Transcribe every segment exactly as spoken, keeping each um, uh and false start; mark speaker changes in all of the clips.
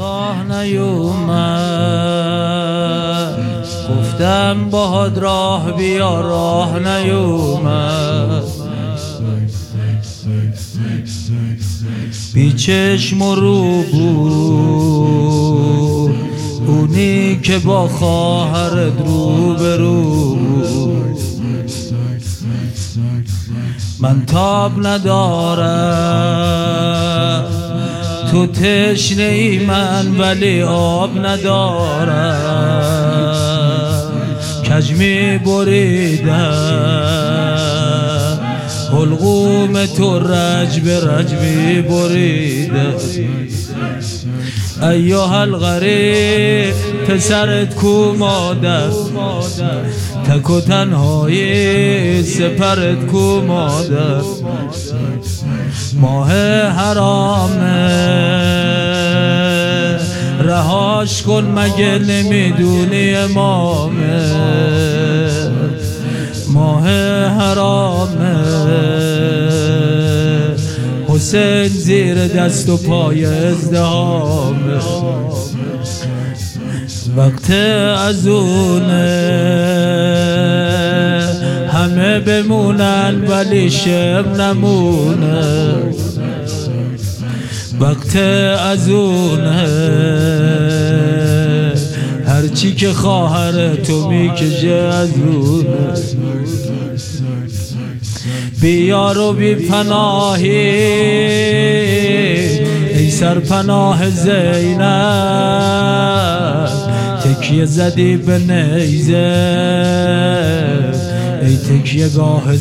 Speaker 1: راه نیومد، گفتم باهات راه بیا راه نیومد. بی چشم و رو بود اونی که با خواهرت رو به رو. من تاب ندارم تو تشنه ای من ولی آب ندارم. کج می بریدم حلقوم تو رج به رج می بریدم. ایها الغریب پسرت کو مادر، تک و تنهایی سپرت کو مادر. ماه حرامه رهاش کن مگه نمیدونی امامه. ماه حرامه حسین زیر دست و پای ازدهامه. وقت از اونه همه بمونن ولی شم نمونه. وقت از اونه هرچی که خواهر تو میکشه از اونه. بیار و بی پناهی ای سرپناه زینب، تکیه زدی به نیزه ای تکیه گاه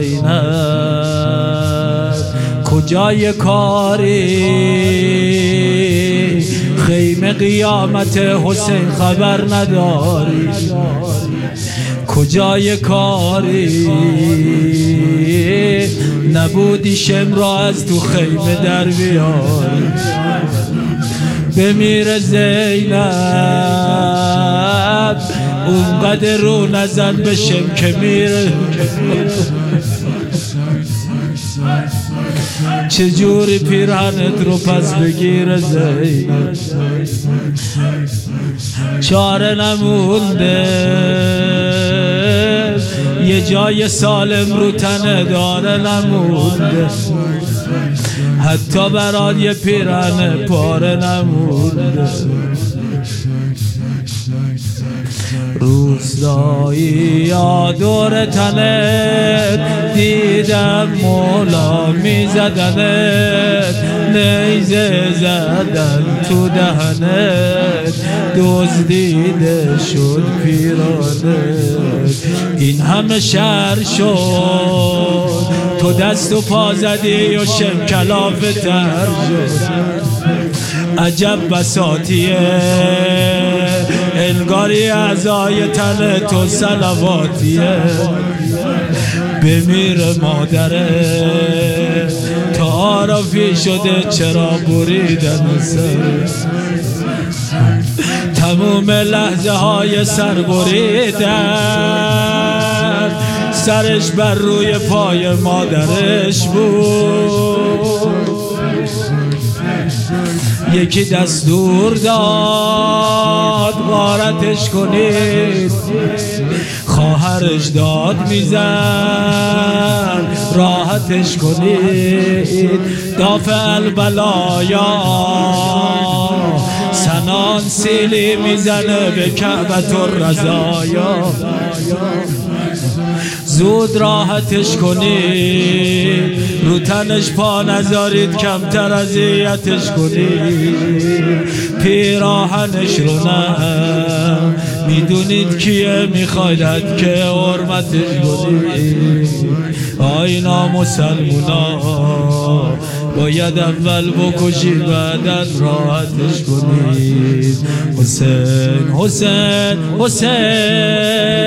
Speaker 1: زینب. کجای کاری خیمه قیامت حسین خبر نداری؟ کجای کاری نبودی شم را از تو خیمه در بیاری؟ بمیر زینب اونقدر رو نزن به شم که میره. چجوری پیرهنت رو پس بگیره زینب؟ چاره نمونده یه جای سالم رو تنه داره نمونده، حتی برات یه پیرهن پاره نمونده. روستایی یا دور تنت دیدم مولا میزدنت، نیزه زدن تو دهنت دزدیده شد پیرانت. این همه شر شد تو دست و پا زدی و شم کلافه تر شد. عجب بساطیه انگاری اعضای تن تو صلواتیه. بمیر مادره تعارفی شده چرا بریدن سر؟ تموم لحظه های سر بریدن سرش بر روی پای مادرش بود. یکی دستور داد غارتش کنید، خواهرش داد میزن راحتش کنید. دافع البلایا سنان سیلی میزنه به کعبت الرضایا. زود راحتش کنید، رو تنش پا نذارید کمتر اذیتش کنید. پیراهنش رو نه میدونید کیه میخواید که حرمتش کنید. آی نامسلمونا باید اول بکشید بعدن راحتش کنید. حسین حسین حسین